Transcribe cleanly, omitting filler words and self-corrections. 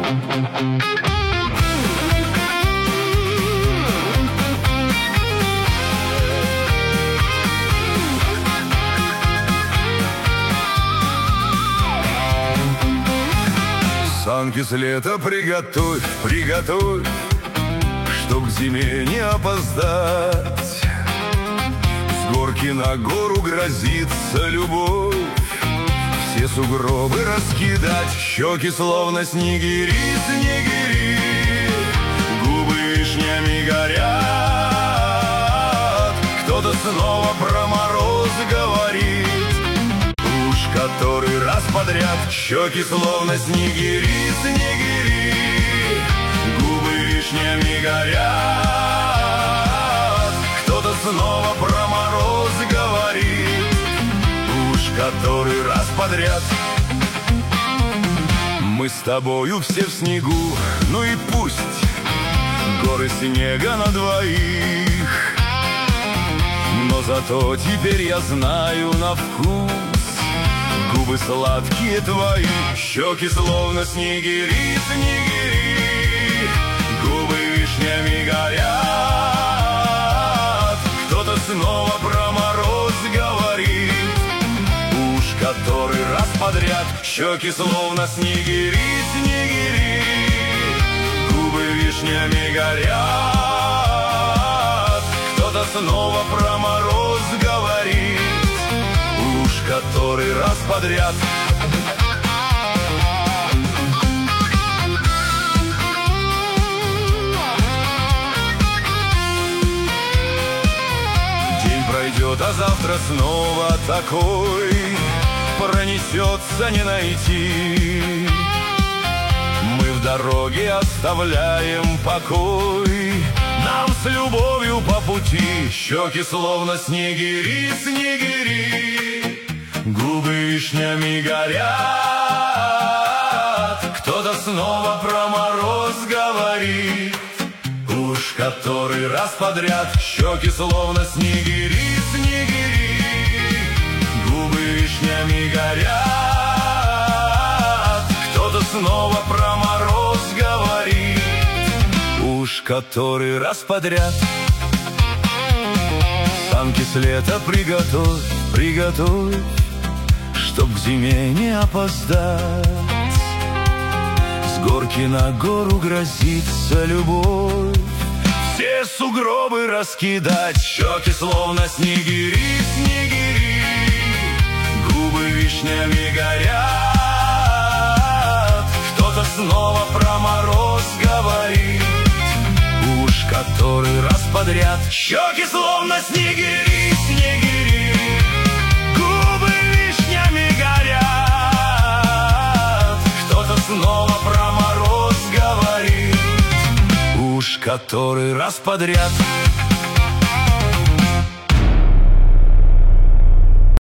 Санки с лета приготовь, приготовь, чтоб к зиме не опоздать. С горки на гору грозится любовь, все сугробы раскидать. Щеки словно снегири, снегири, губы вишнями горят. Кто-то снова про мороз говорит, уж который раз подряд. Щеки словно снегири, снегири, губы вишнями горят. Кто-то снова про мороз говорит, уж который раз подряд. Мы с тобою все в снегу, ну и пусть горы снега на двоих, но зато теперь я знаю на вкус губы сладкие твои. Щеки словно снегири, снегири, губы вишнями горят. Кто-то снова про мороз говорит, уж который раз подряд. Щеки словно снегири, снегири, губы вишнями горят. Кто-то снова про мороз говорит, уж который раз подряд. День пройдет, а завтра снова такой, пронесется не найти. Мы в дороге оставляем покой, нам с любовью по пути. Щеки словно снегири, снегири, губы вишнями горят. Кто-то снова про мороз говорит, уж который раз подряд. Щеки словно снегири, снегири, губы вишнями горят. Кто-то снова про мороз говорит, уж который раз подряд. Санки с лета приготовь, приготовь, чтоб к зиме не опоздать. С горки на гору грозится любовь, все сугробы раскидать. Щеки словно снегири, снегири, губы вишнями горят. Кто-то снова про мороз говорит, уж который раз подряд. Щеки словно снегири, снегири, губы вишнями горят. Кто-то снова про мороз говорит, уж который раз подряд.